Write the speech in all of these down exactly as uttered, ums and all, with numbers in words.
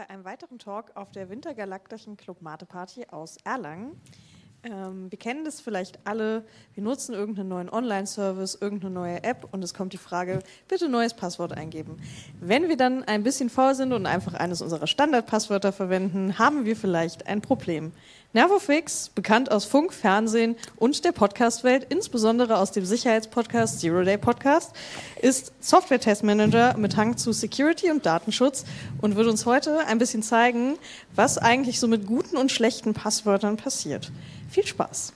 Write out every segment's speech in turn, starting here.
bei einem weiteren Talk auf der Wintergalaktischen Club Mate Party aus Erlangen. Ähm, wir kennen das vielleicht alle, wir nutzen irgendeinen neuen Online-Service, irgendeine neue App und es kommt die Frage, bitte neues Passwort eingeben. Wenn wir dann ein bisschen faul sind und einfach eines unserer Standardpasswörter verwenden, haben wir vielleicht ein Problem. Nervofix, bekannt aus Funk, Fernsehen und der Podcast-Welt, insbesondere aus dem Sicherheitspodcast Zero Day Podcast, ist Software-Testmanager mit Hang zu Security und Datenschutz und wird uns heute ein bisschen zeigen, was eigentlich so mit guten und schlechten Passwörtern passiert. Viel Spaß.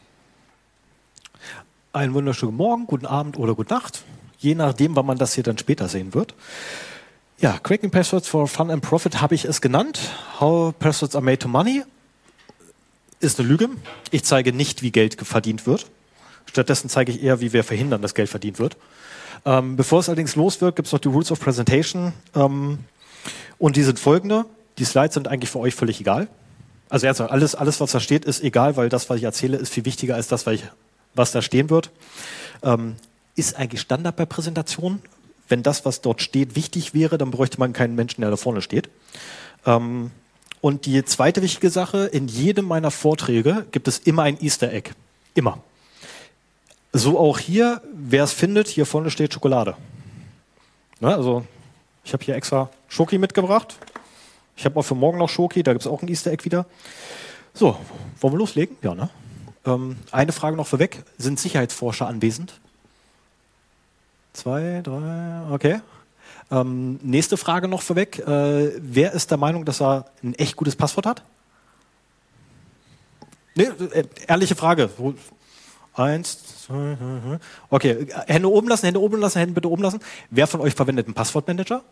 Einen wunderschönen Morgen, guten Abend oder gute Nacht, je nachdem, wann man das hier dann später sehen wird. Ja, Cracking Passwords for Fun and Profit habe ich es genannt. How Passwords are made to money. Ist eine Lüge. Ich zeige nicht, wie Geld verdient wird. Stattdessen zeige ich eher, wie wir verhindern, dass Geld verdient wird. Ähm, bevor es allerdings los wird, gibt es noch die Rules of Presentation. Ähm, und die sind folgende. Die Slides sind eigentlich für euch völlig egal. Also ernsthaft, alles, alles, was da steht, ist egal, weil das, was ich erzähle, ist viel wichtiger als das, was, ich, was da stehen wird. Ähm, ist eigentlich Standard bei Präsentationen. Wenn das, was dort steht, wichtig wäre, dann bräuchte man keinen Menschen, der da vorne steht. Ähm, Und die zweite wichtige Sache, in jedem meiner Vorträge gibt es immer ein Easter Egg. Immer. So auch hier, wer es findet, hier vorne steht Schokolade. Na, also ich habe hier extra Schoki mitgebracht. Ich habe auch für morgen noch Schoki, da gibt es auch ein Easter Egg wieder. So, wollen wir loslegen? Ja, ne? Ähm, eine Frage noch vorweg. Sind Sicherheitsforscher anwesend? Zwei, drei, okay. Ähm, nächste Frage noch vorweg. Äh, wer ist der Meinung, dass er ein echt gutes Passwort hat? Nee, äh, ehrliche Frage. Eins, zwei, drei. Okay, Hände oben lassen, Hände oben lassen, Hände bitte oben lassen. Wer von euch verwendet einen Passwortmanager?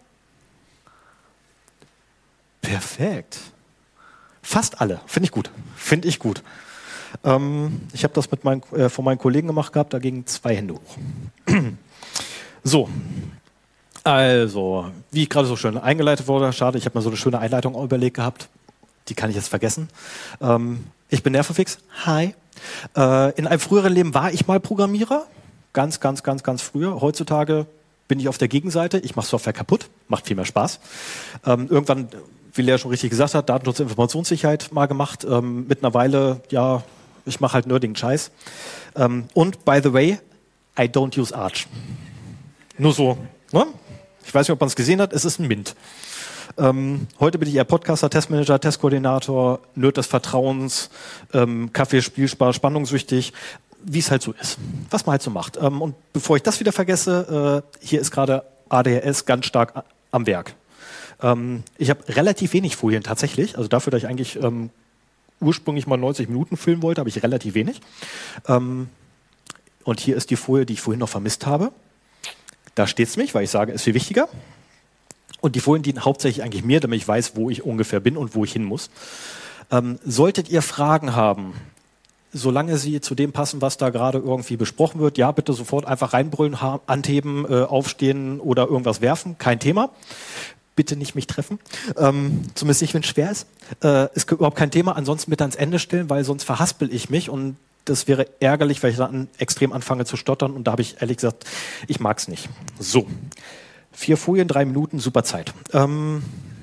Perfekt. Fast alle. Finde ich gut. Finde ich gut. Ähm, ich habe das mit meinen, äh, von meinen Kollegen gemacht gehabt, da gingen zwei Hände hoch. So. Also, wie ich gerade so schön eingeleitet wurde, schade, ich habe mir so eine schöne Einleitung überlegt gehabt, die kann ich jetzt vergessen. Ähm, ich bin Nervofix, hi. Äh, in einem früheren Leben war ich mal Programmierer, ganz, ganz, ganz, ganz früher. Heutzutage bin ich auf der Gegenseite, ich mache Software kaputt, macht viel mehr Spaß. Ähm, irgendwann, wie Lea schon richtig gesagt hat, Datenschutz und Informationssicherheit mal gemacht, ähm, mittlerweile, ja, ich mache halt nerdigen Scheiß. Ähm, und, by the way, I don't use Arch. Nur so, ne? Ich weiß nicht, ob man es gesehen hat, es ist ein Mint. Ähm, heute bin ich eher Podcaster, Testmanager, Testkoordinator, Nerd des Vertrauens, ähm, Kaffee, Spielspaß, spannungssüchtig, wie es halt so ist, was man halt so macht. Ähm, und bevor ich das wieder vergesse, äh, hier ist gerade A D H S ganz stark a- am Werk. Ähm, ich habe relativ wenig Folien tatsächlich, also dafür, dass ich eigentlich ähm, ursprünglich mal neunzig Minuten filmen wollte, habe ich relativ wenig. Ähm, und hier ist die Folie, die ich vorhin noch vermisst habe. Da steht es mich, weil ich sage, ist viel wichtiger. Und die Folien dienen hauptsächlich eigentlich mir, damit ich weiß, wo ich ungefähr bin und wo ich hin muss. Ähm, solltet ihr Fragen haben, solange sie zu dem passen, was da gerade irgendwie besprochen wird, ja, bitte sofort einfach reinbrüllen, ha- anheben, äh, aufstehen oder irgendwas werfen. Kein Thema. Bitte nicht mich treffen. Ähm, zumindest nicht, wenn es schwer ist. Äh, ist überhaupt kein Thema. Ansonsten bitte ans Ende stellen, weil sonst verhaspel ich mich und das wäre ärgerlich, weil ich dann extrem anfange zu stottern und da habe ich ehrlich gesagt, ich mag es nicht. So, vier Folien, drei Minuten, super Zeit. Ähm,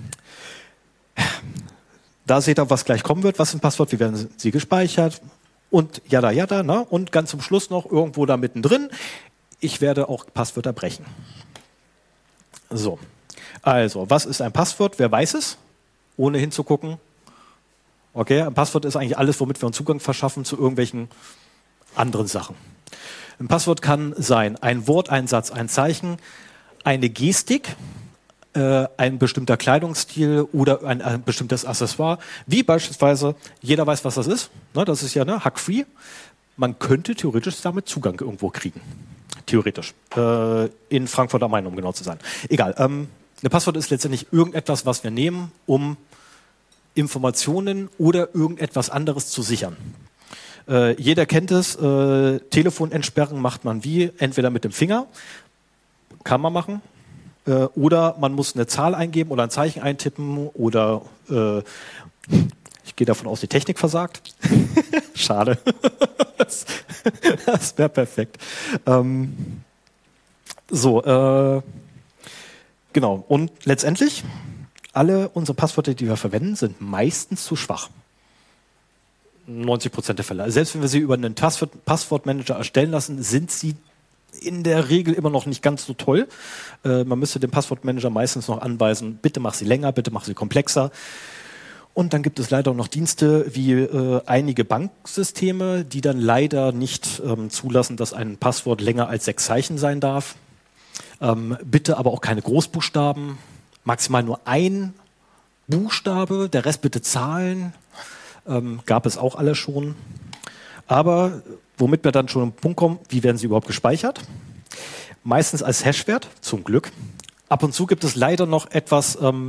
da seht ihr, was gleich kommen wird, was ist ein Passwort, wie werden sie gespeichert und jada, jada, ne? Und ganz zum Schluss noch irgendwo da mittendrin, ich werde auch Passwörter brechen. So, also, was ist ein Passwort? Wer weiß es? Ohne hinzugucken. Okay, ein Passwort ist eigentlich alles, womit wir uns Zugang verschaffen zu irgendwelchen anderen Sachen. Ein Passwort kann sein ein Wort, ein Satz, ein Zeichen, eine Gestik, äh, ein bestimmter Kleidungsstil oder ein, ein bestimmtes Accessoire, wie beispielsweise, jeder weiß, was das ist, ne, das ist ja ne, hack-free. Man könnte theoretisch damit Zugang irgendwo kriegen. Theoretisch. Äh, in Frankfurt am Main, um genau zu sein. Egal. Ähm, ein Passwort ist letztendlich irgendetwas, was wir nehmen, um Informationen oder irgendetwas anderes zu sichern. Äh, jeder kennt es, äh, Telefon entsperren macht man wie? Entweder mit dem Finger, kann man machen, äh, oder man muss eine Zahl eingeben oder ein Zeichen eintippen oder äh, ich gehe davon aus, die Technik versagt. Schade. das das wäre perfekt. Ähm, so, äh, genau. Und letztendlich alle unsere Passwörter, die wir verwenden, sind meistens zu schwach. neunzig Prozent der Fälle. Also selbst wenn wir sie über einen Passwort- Passwortmanager erstellen lassen, sind sie in der Regel immer noch nicht ganz so toll. Äh, man müsste dem Passwortmanager meistens noch anweisen, bitte mach sie länger, bitte mach sie komplexer. Und dann gibt es leider auch noch Dienste wie äh, einige Banksysteme, die dann leider nicht ähm, zulassen, dass ein Passwort länger als sechs Zeichen sein darf. Ähm, bitte aber auch keine Großbuchstaben, maximal nur ein Buchstabe, der Rest bitte Zahlen. Ähm, gab es auch alles schon. Aber womit wir dann schon am Punkt kommen, wie werden sie überhaupt gespeichert? Meistens als Hashwert, zum Glück. Ab und zu gibt es leider noch etwas, ähm,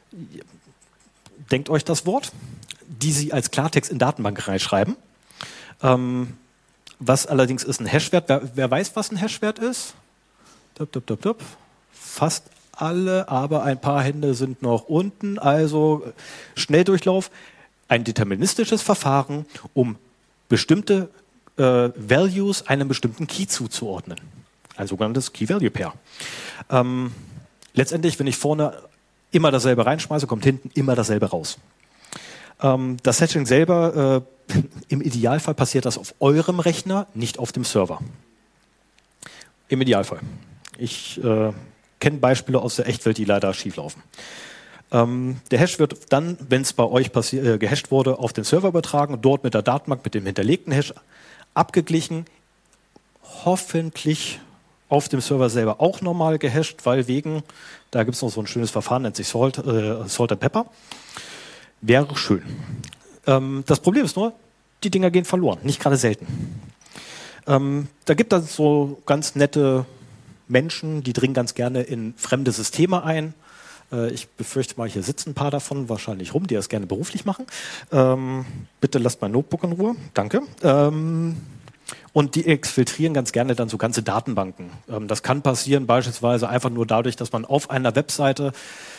denkt euch das Wort, die sie als Klartext in Datenbank reinschreiben. Ähm, was allerdings ist ein Hashwert? Wer, wer weiß, was ein Hashwert ist? Dup, dup, dup, dup. Fast alle, aber ein paar Hände sind noch unten. Also Schnelldurchlauf. Ein deterministisches Verfahren, um bestimmte äh, Values einem bestimmten Key zuzuordnen. Ein sogenanntes Key-Value-Pair. Ähm, letztendlich, wenn ich vorne immer dasselbe reinschmeiße, kommt hinten immer dasselbe raus. Ähm, das Hashing selber, äh, im Idealfall passiert das auf eurem Rechner, nicht auf dem Server. Im Idealfall. Ich äh, kenne Beispiele aus der Echtwelt, die leider schieflaufen. Ähm, der Hash wird dann, wenn es bei euch äh, gehasht wurde, auf den Server übertragen, dort mit der Datenbank, mit dem hinterlegten Hash abgeglichen, hoffentlich auf dem Server selber auch normal gehasht, weil wegen, da gibt es noch so ein schönes Verfahren, nennt sich Salt, äh, Salt and Pepper. Wäre schön. Ähm, das Problem ist nur, die Dinger gehen verloren, nicht gerade selten. Ähm, da gibt es so ganz nette Menschen, die dringen ganz gerne in fremde Systeme ein. Äh, ich befürchte mal, hier sitzen ein paar davon wahrscheinlich rum, die das gerne beruflich machen. Ähm, bitte lasst mein Notebook in Ruhe. Danke. Ähm, Und die exfiltrieren ganz gerne dann so ganze Datenbanken. Ähm, das kann passieren beispielsweise einfach nur dadurch, dass man auf einer Webseite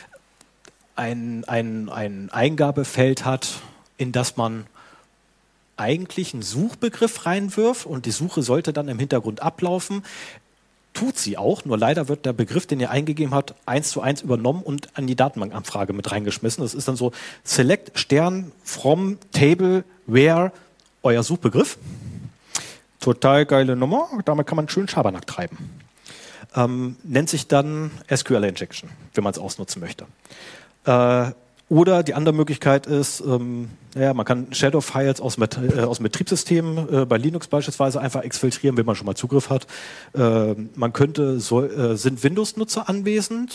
ein, ein, ein Eingabefeld hat, in das man eigentlich einen Suchbegriff reinwirft und die Suche sollte dann im Hintergrund ablaufen. Tut sie auch, nur leider wird der Begriff, den ihr eingegeben habt, eins zu eins übernommen und an die Datenbankanfrage mit reingeschmissen. Das ist dann so select Stern from table where euer Suchbegriff. Total geile Nummer, damit kann man schön Schabernack treiben. Ähm, nennt sich dann S Q L-Injection, wenn man es ausnutzen möchte. Äh, oder die andere Möglichkeit ist, ähm, ja, man kann Shadow-Files aus, Met äh, aus dem Betriebssystem, äh, bei Linux beispielsweise, einfach exfiltrieren, wenn man schon mal Zugriff hat. Äh, man könnte, soll, äh, sind Windows-Nutzer anwesend?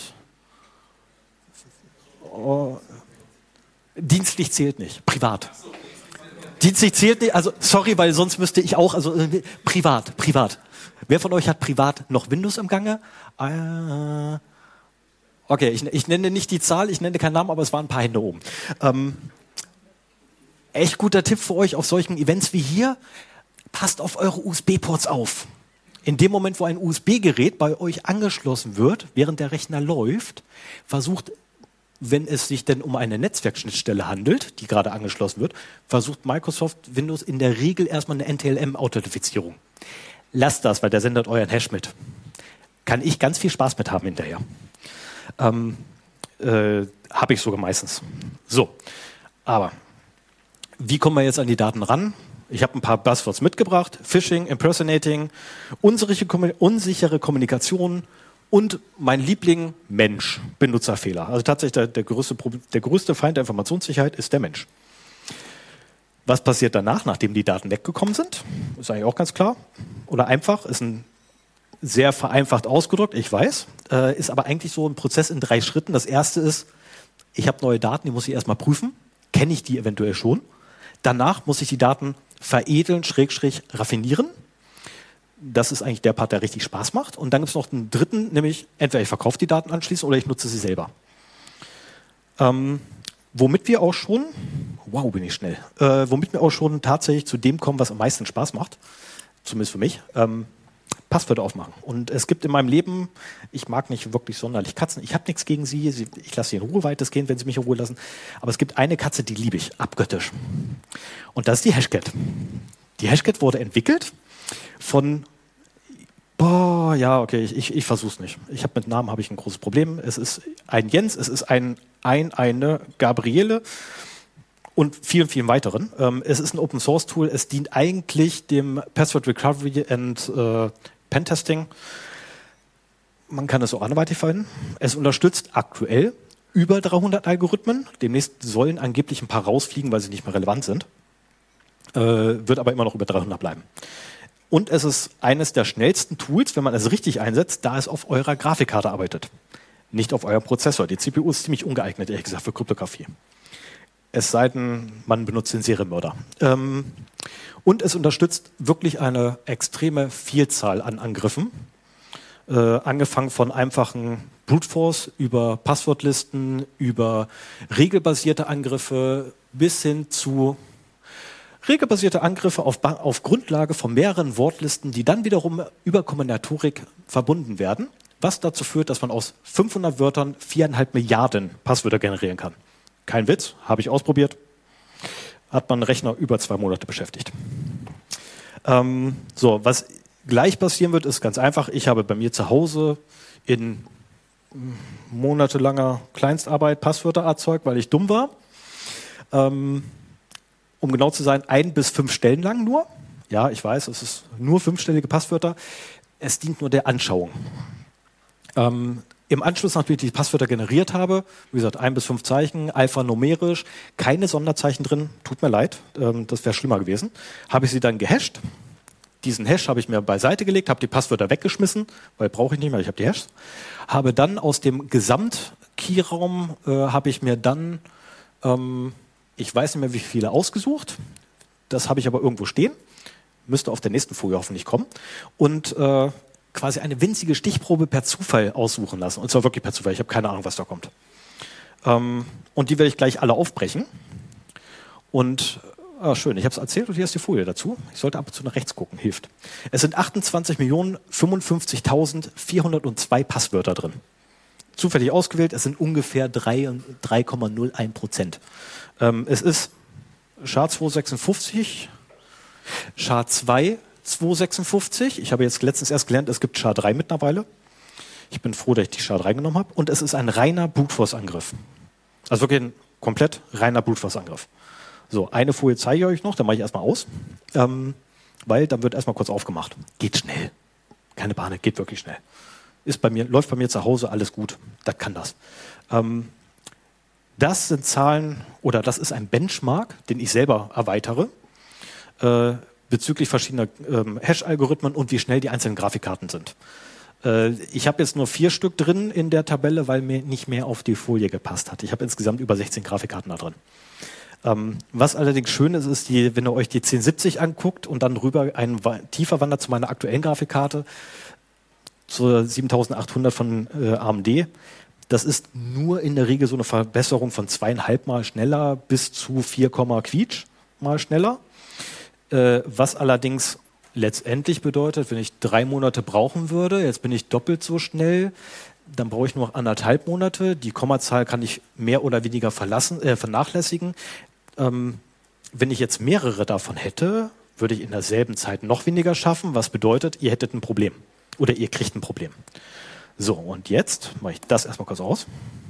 Oh, dienstlich zählt nicht, privat. Dienstlich zählt nicht, also sorry, weil sonst müsste ich auch, also äh, privat, privat. Wer von euch hat privat noch Windows im Gange? Äh, okay, ich, ich nenne nicht die Zahl, ich nenne keinen Namen, aber es waren ein paar Hände oben. Ähm, echt guter Tipp für euch auf solchen Events wie hier, passt auf eure U S B-Ports auf. In dem Moment, wo ein U S B-Gerät bei euch angeschlossen wird, während der Rechner läuft, versucht, wenn es sich denn um eine Netzwerkschnittstelle handelt, die gerade angeschlossen wird, versucht Microsoft Windows in der Regel erstmal eine N T L M-Authentifizierung. Lasst das, weil der sendet euren Hash mit. Kann ich ganz viel Spaß mit haben hinterher. Ähm, äh, Habe ich sogar meistens. So, aber wie kommen wir jetzt an die Daten ran? Ich habe ein paar Buzzwords mitgebracht. Phishing, Impersonating, unsichere, unsichere Kommunikation und mein Liebling, Mensch, Benutzerfehler. Also tatsächlich der, der, größte, der größte Feind der Informationssicherheit ist der Mensch. Was passiert danach, nachdem die Daten weggekommen sind? Ist eigentlich auch ganz klar. Oder einfach, ist ein sehr vereinfacht ausgedrückt, ich weiß, äh, ist aber eigentlich so ein Prozess in drei Schritten. Das erste ist, ich habe neue Daten, die muss ich erstmal prüfen. Kenne ich die eventuell schon? Danach muss ich die Daten veredeln, schrägstrich raffinieren. Das ist eigentlich der Part, der richtig Spaß macht. Und dann gibt es noch einen dritten, nämlich entweder ich verkaufe die Daten anschließend oder ich nutze sie selber. Ähm, womit wir auch schon, wow, bin ich schnell, äh, womit wir auch schon tatsächlich zu dem kommen, was am meisten Spaß macht, zumindest für mich, ähm, Passwörter aufmachen. Und es gibt in meinem Leben, ich mag nicht wirklich sonderlich Katzen, ich habe nichts gegen sie, ich lasse sie in Ruhe weitestgehend, wenn sie mich in Ruhe lassen, aber es gibt eine Katze, die liebe ich, abgöttisch. Und das ist die Hashcat. Die Hashcat wurde entwickelt von, boah, ja, okay, ich, ich, ich versuch's nicht. Ich habe mit Namen habe ich ein großes Problem. Es ist ein Jens, es ist ein, ein eine Gabriele und vielen, vielen weiteren. Ähm, es ist ein Open-Source-Tool. Es dient eigentlich dem Password Recovery and äh, Pentesting. Man kann es auch anderweitig verwenden. Es unterstützt aktuell über dreihundert Algorithmen. Demnächst sollen angeblich ein paar rausfliegen, weil sie nicht mehr relevant sind. Äh, wird aber immer noch über dreihundert bleiben. Und es ist eines der schnellsten Tools, wenn man es richtig einsetzt, da es auf eurer Grafikkarte arbeitet. Nicht auf eurem Prozessor. Die C P U ist ziemlich ungeeignet, ehrlich gesagt, für Kryptographie. Es sei denn, man benutzt den Serienmörder. Ähm, und es unterstützt wirklich eine extreme Vielzahl an Angriffen. Äh, angefangen von einfachen Brute Force über Passwortlisten, über regelbasierte Angriffe bis hin zu regelbasierte Angriffe auf, auf Grundlage von mehreren Wortlisten, die dann wiederum über Kombinatorik verbunden werden, was dazu führt, dass man aus fünfhundert Wörtern viereinhalb Milliarden Passwörter generieren kann. Kein Witz, habe ich ausprobiert. Hat man einen Rechner über zwei Monate beschäftigt. Ähm, so, was gleich passieren wird, ist ganz einfach. Ich habe bei mir zu Hause in monatelanger Kleinstarbeit Passwörter erzeugt, weil ich dumm war. Ähm, um genau zu sein, ein bis fünf Stellen lang nur. Ja, ich weiß, es ist nur fünfstellige Passwörter. Es dient nur der Anschauung. Ähm, Im Anschluss, nachdem ich die Passwörter generiert habe, wie gesagt, ein bis fünf Zeichen, alphanumerisch, keine Sonderzeichen drin, tut mir leid, ähm, das wäre schlimmer gewesen, habe ich sie dann gehasht. Diesen Hash habe ich mir beiseite gelegt, habe die Passwörter weggeschmissen, weil brauche ich nicht mehr, ich habe die Hashs. Habe dann aus dem Gesamt-Keyraum, äh, habe ich mir dann, ähm, ich weiß nicht mehr, wie viele ausgesucht, das habe ich aber irgendwo stehen, müsste auf der nächsten Folie hoffentlich kommen, und äh, quasi eine winzige Stichprobe per Zufall aussuchen lassen. Und zwar wirklich per Zufall, ich habe keine Ahnung, was da kommt. Ähm, und die werde ich gleich alle aufbrechen. Und ah, schön, ich habe es erzählt und hier ist die Folie dazu. Ich sollte ab und zu nach rechts gucken, hilft. Es sind achtundzwanzig Millionen fünfundfünfzigtausendzweihundertzwei Passwörter drin. Zufällig ausgewählt, es sind ungefähr drei Komma null eins Prozent. Ähm, es ist S H A zweihundertsechsundfünfzig, S H A zwei zweihundertsechsundfünfzig. Ich habe jetzt letztens erst gelernt, es gibt S H A drei mittlerweile. Ich bin froh, dass ich die S H A drei genommen habe. Und es ist ein reiner Brute Force Angriff. Also wirklich ein komplett reiner Brute Force Angriff. So, eine Folie zeige ich euch noch, dann mache ich erstmal aus. Ähm, weil dann wird erstmal kurz aufgemacht. Geht schnell. Keine Panik, geht wirklich schnell. Ist bei mir, läuft bei mir zu Hause, alles gut. Das kann das. Ähm, das sind Zahlen, oder das ist ein Benchmark, den ich selber erweitere. Äh, bezüglich verschiedener ähm, Hash-Algorithmen und wie schnell die einzelnen Grafikkarten sind. Äh, ich habe jetzt nur vier Stück drin in der Tabelle, weil mir nicht mehr auf die Folie gepasst hat. Ich habe insgesamt über sechzehn Grafikkarten da drin. Ähm, was allerdings schön ist, ist, die, wenn ihr euch die zehn siebzig anguckt und dann rüber einen tiefer wandert zu meiner aktuellen Grafikkarte, zur siebentausendachthundert von äh, A M D, das ist nur in der Regel so eine Verbesserung von zweieinhalb Mal schneller bis zu vier, Quietsch mal schneller. Äh, was allerdings letztendlich bedeutet, wenn ich drei Monate brauchen würde, jetzt bin ich doppelt so schnell, dann brauche ich nur noch anderthalb Monate. Die Kommazahl kann ich mehr oder weniger verlassen, äh, vernachlässigen. Ähm, wenn ich jetzt mehrere davon hätte, würde ich in derselben Zeit noch weniger schaffen, was bedeutet, ihr hättet ein Problem. Oder ihr kriegt ein Problem. So, und jetzt mache ich das erstmal kurz aus.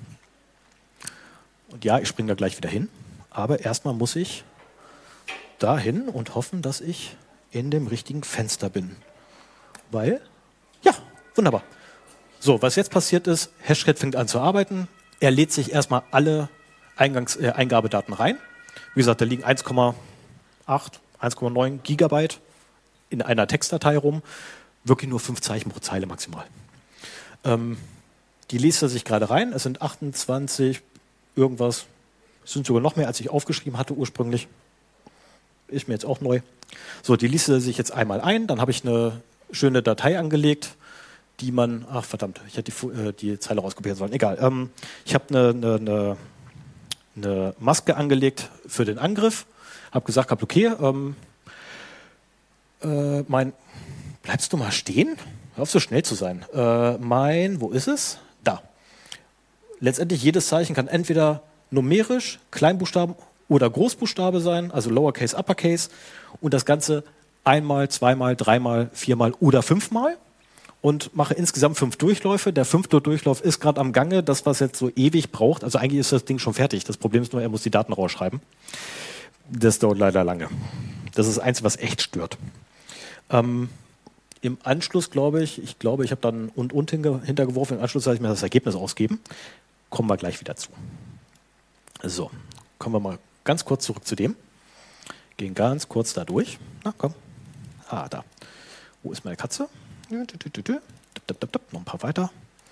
Und ja, ich springe da gleich wieder hin. Aber erstmal muss ich dahin und hoffen, dass ich in dem richtigen Fenster bin. Weil, ja, wunderbar. So, was jetzt passiert ist, Hashcat fängt an zu arbeiten. Er lädt sich erstmal alle Eingangs, äh, Eingabedaten rein. Wie gesagt, da liegen eins Komma acht, eins Komma neun Gigabyte in einer Textdatei rum. Wirklich nur fünf Zeichen pro Zeile maximal. Ähm, die liest er sich gerade rein. Es sind achtundzwanzig irgendwas. Es sind sogar noch mehr, als ich aufgeschrieben hatte ursprünglich. Ist mir jetzt auch neu. So, die liest er sich jetzt einmal ein. Dann habe ich eine schöne Datei angelegt, die man, ach verdammt, ich hätte die, äh, die Zeile rauskopieren sollen. Egal. Ähm, ich habe eine, eine, eine, eine Maske angelegt für den Angriff. Habe gesagt, hab, okay, ähm, äh, mein, bleibst du mal stehen? Hör auf, so schnell zu sein. Äh, mein, wo ist es? Da. Letztendlich jedes Zeichen kann entweder numerisch, Kleinbuchstaben oder Großbuchstabe sein, also Lowercase, Uppercase, und das Ganze einmal, zweimal, dreimal, viermal oder fünfmal. und mache insgesamt fünf Durchläufe. Der fünfte Durchlauf ist gerade am Gange. Das, was jetzt so ewig braucht, also eigentlich ist das Ding schon fertig. Das Problem ist nur, er muss die Daten rausschreiben. Das dauert leider lange. Das ist eins, was echt stört. Ähm, Im Anschluss glaube ich, ich glaube, ich habe dann und und hintergeworfen. Im Anschluss werde ich mir das Ergebnis ausgeben. Kommen wir gleich wieder zu. So, kommen wir mal ganz kurz zurück zu dem. Gehen ganz kurz da durch. Na komm. Ah, da. Wo ist meine Katze? Noch ein paar weiter.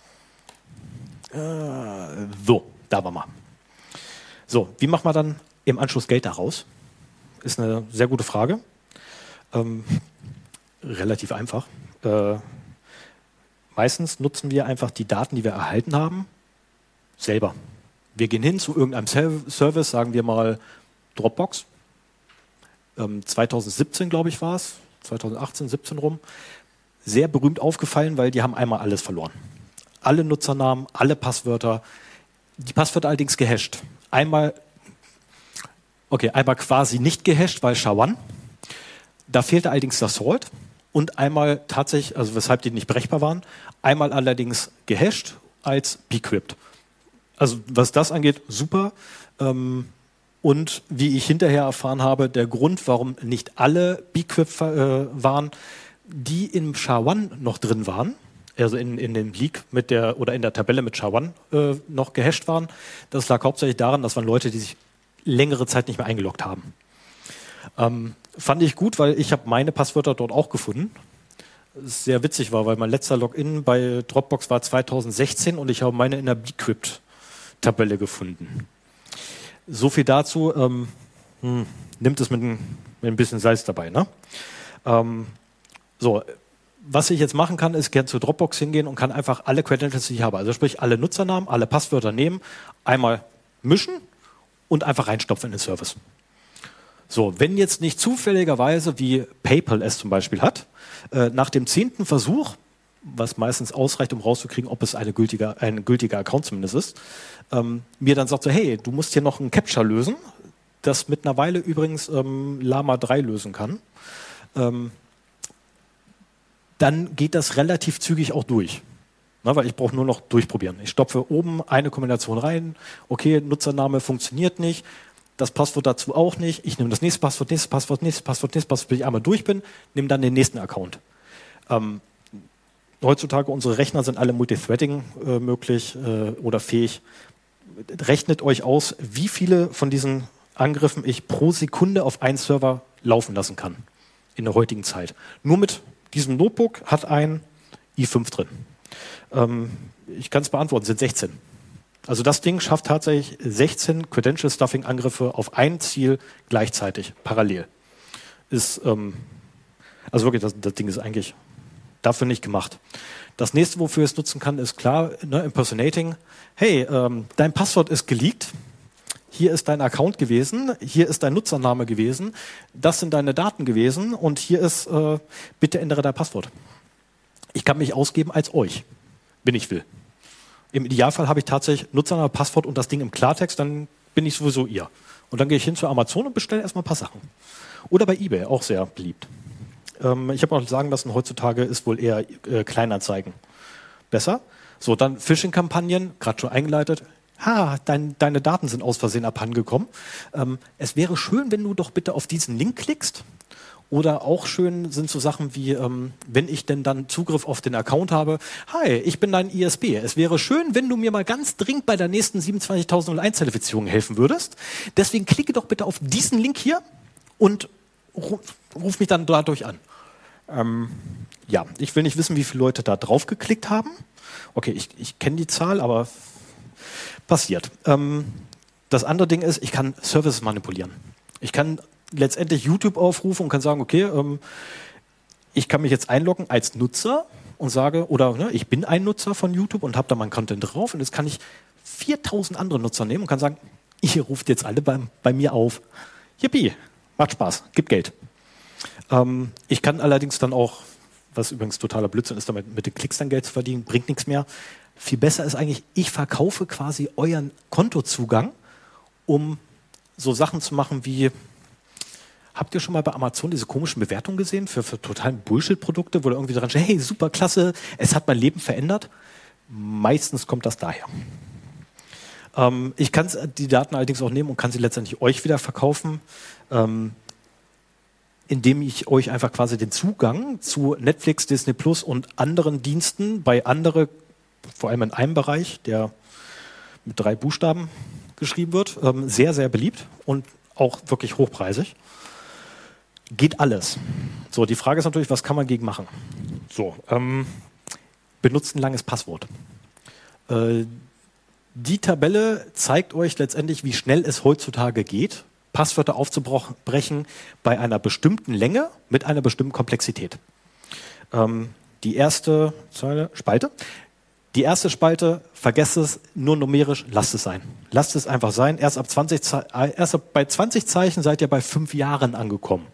Äh, so, da waren wir. So, wie machen wir dann im Anschluss Geld daraus? Ist eine sehr gute Frage. Ähm, relativ einfach. Äh, meistens nutzen wir einfach die Daten, die wir erhalten haben, selber. Wir gehen hin zu irgendeinem Service, sagen wir mal Dropbox. Ähm, zwanzig siebzehn, glaube ich, war es. zwanzig achtzehn, siebzehn rum. Sehr berühmt aufgefallen, weil die haben einmal alles verloren. Alle Nutzernamen, alle Passwörter. Die Passwörter allerdings gehasht. Einmal, okay, einmal quasi nicht gehasht, weil SHA eins. Da fehlte allerdings das Salt. Und einmal tatsächlich, also weshalb die nicht brechbar waren, einmal allerdings gehasht als bcrypt. Also was das angeht, super. Ähm, und wie ich hinterher erfahren habe, der Grund, warum nicht alle bcrypt äh, waren, die im SHA eins noch drin waren, also in, in dem Leak mit der oder in der Tabelle mit SHA eins äh, noch gehasht waren, das lag hauptsächlich daran, das waren Leute, die sich längere Zeit nicht mehr eingeloggt haben. Ähm, fand ich gut, weil ich habe meine Passwörter dort auch gefunden. Es sehr witzig war, weil mein letzter Login bei Dropbox war zwanzig sechzehn und ich habe meine in der bcrypt-Tabelle gefunden. So viel dazu. Ähm, hm, nimmt es mit ein, mit ein bisschen Salz dabei. Ne? Ähm, so, was ich jetzt machen kann, ist gerne zu Dropbox hingehen und kann einfach alle Credentials, die ich habe, also sprich alle Nutzernamen, alle Passwörter nehmen, einmal mischen und einfach reinstopfen in den Service. So, wenn jetzt nicht zufälligerweise, wie PayPal es zum Beispiel hat, äh, nach dem zehnten Versuch, was meistens ausreicht, um rauszukriegen, ob es eine gültige, ein gültiger Account zumindest ist, ähm, mir dann sagt so, hey, du musst hier noch ein Captcha lösen, das mittlerweile übrigens ähm, Llama drei lösen kann, ähm, dann geht das relativ zügig auch durch. Na, weil ich brauche nur noch durchprobieren. Ich stopfe oben eine Kombination rein, okay, Nutzername funktioniert nicht, das Passwort dazu auch nicht. Ich nehme das nächste Passwort, nächstes Passwort, nächstes Passwort, nächstes Passwort, bis ich einmal durch bin, nehme dann den nächsten Account. Ähm, heutzutage, unsere Rechner sind alle Multithreading äh, möglich äh, oder fähig. Rechnet euch aus, wie viele von diesen Angriffen ich pro Sekunde auf einen Server laufen lassen kann in der heutigen Zeit. Nur mit diesem Notebook hat ein i fünf drin. Ähm, ich kann es beantworten, sind sechzehn. Also das Ding schafft tatsächlich sechzehn Credential-Stuffing-Angriffe auf ein Ziel gleichzeitig, parallel. Ist, ähm, also wirklich, das, das Ding ist eigentlich dafür nicht gemacht. Das nächste, wofür es nutzen kann, ist klar, ne, Impersonating. Hey, ähm, dein Passwort ist geleakt. Hier ist dein Account gewesen. Hier ist dein Nutzername gewesen. Das sind deine Daten gewesen. Und hier ist, äh, bitte ändere dein Passwort. Ich kann mich ausgeben als euch, wenn ich will. Im Idealfall habe ich tatsächlich Nutzername, Passwort und das Ding im Klartext, dann bin ich sowieso ihr. Und dann gehe ich hin zu Amazon und bestelle erstmal ein paar Sachen. Oder bei eBay, auch sehr beliebt. Ähm, ich habe auch sagen lassen, heutzutage ist wohl eher äh, Kleinanzeigen besser. So, dann Phishing-Kampagnen, gerade schon eingeleitet. Ha, dein, deine Daten sind aus Versehen abhandengekommen. Ähm, es wäre schön, wenn du doch bitte auf diesen Link klickst. Oder auch schön sind so Sachen wie, ähm, wenn ich denn dann Zugriff auf den Account habe, hi, ich bin dein I S B. Es wäre schön, wenn du mir mal ganz dringend bei der nächsten siebenundzwanzigtausendeins-Zertifizierung helfen würdest. Deswegen klicke doch bitte auf diesen Link hier und ruf, ruf mich dann dadurch an. Ähm, ja, ich will nicht wissen, wie viele Leute da drauf geklickt haben. Okay, ich, ich kenne die Zahl, aber passiert. Ähm, das andere Ding ist, ich kann Services manipulieren. Ich kann letztendlich YouTube aufrufen und kann sagen, okay, ähm, ich kann mich jetzt einloggen als Nutzer und sage, oder ne, ich bin ein Nutzer von YouTube und habe da mein Content drauf und jetzt kann ich viertausend andere Nutzer nehmen und kann sagen, ihr ruft jetzt alle bei, bei mir auf. Yippie, macht Spaß, gibt Geld. Ähm, ich kann allerdings dann auch, was übrigens totaler Blödsinn ist, damit mit den Klicks dann Geld zu verdienen, bringt nichts mehr. Viel besser ist eigentlich, ich verkaufe quasi euren Kontozugang, um so Sachen zu machen wie Habt ihr schon mal bei Amazon diese komischen Bewertungen gesehen für, für totalen Bullshit-Produkte, wo da irgendwie dran steht, hey, super klasse, es hat mein Leben verändert? Meistens kommt das daher. Ähm, ich kann die Daten allerdings auch nehmen und kann sie letztendlich euch wieder verkaufen, ähm, indem ich euch einfach quasi den Zugang zu Netflix, Disney Plus und anderen Diensten bei andere, vor allem in einem Bereich, der mit drei Buchstaben geschrieben wird, ähm, sehr, sehr beliebt und auch wirklich hochpreisig. Geht alles. So, die Frage ist natürlich, was kann man gegen machen? So, ähm, benutzt ein langes Passwort. Äh, die Tabelle zeigt euch letztendlich, wie schnell es heutzutage geht, Passwörter aufzubrechen bei einer bestimmten Länge mit einer bestimmten Komplexität. Ähm, die erste Zeile, Spalte. Die erste Spalte, vergesst es, nur numerisch, lasst es sein. Lasst es einfach sein. Erst, ab zwanzig, erst ab bei zwanzig Zeichen seid ihr bei fünf Jahren angekommen.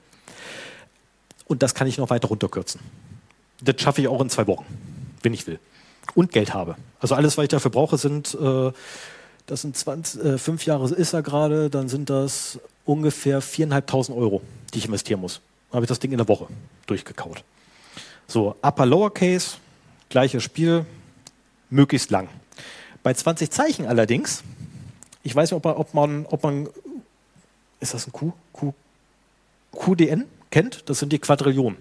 Und das kann ich noch weiter runterkürzen. Das schaffe ich auch in zwei Wochen, wenn ich will. Und Geld habe. Also alles, was ich dafür brauche, sind... Äh, Das sind zwanzig, äh, fünf Jahre ist er gerade, dann sind das ungefähr viertausendfünfhundert Euro, die ich investieren muss. Dann habe ich das Ding in der Woche durchgekaut. So, Upper, Lowercase, gleiches Spiel, möglichst lang. Bei zwanzig Zeichen allerdings, ich weiß nicht, ob man, ob man, ob man ist das ein Q? Q? Q D N kennt? Das sind die Quadrillionen.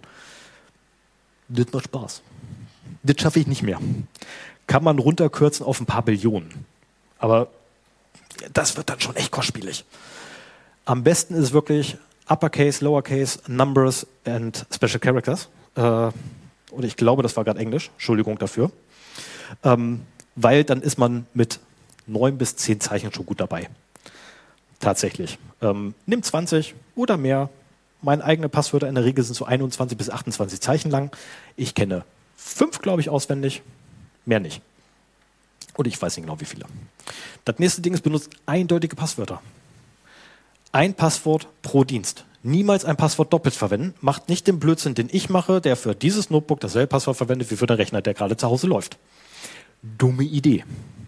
Das macht Spaß. Das schaffe ich nicht mehr. Kann man runterkürzen auf ein paar Billionen. Aber das wird dann schon echt kostspielig. Am besten ist wirklich Uppercase, Lowercase, Numbers and Special Characters. Äh, und ich glaube, das war gerade Englisch. Entschuldigung dafür. Ähm, weil dann ist man mit neun bis zehn Zeichen schon gut dabei. Tatsächlich. Ähm, nimm zwanzig oder mehr. Meine eigenen Passwörter in der Regel sind so einundzwanzig bis achtundzwanzig Zeichen lang. Ich kenne fünf, glaube ich, auswendig. Mehr nicht. Und ich weiß nicht genau, wie viele. Das nächste Ding ist, benutzt eindeutige Passwörter. Ein Passwort pro Dienst. Niemals ein Passwort doppelt verwenden. Macht nicht den Blödsinn, den ich mache, der für dieses Notebook dasselbe Passwort verwendet wie für den Rechner, der gerade zu Hause läuft. Dumme Idee.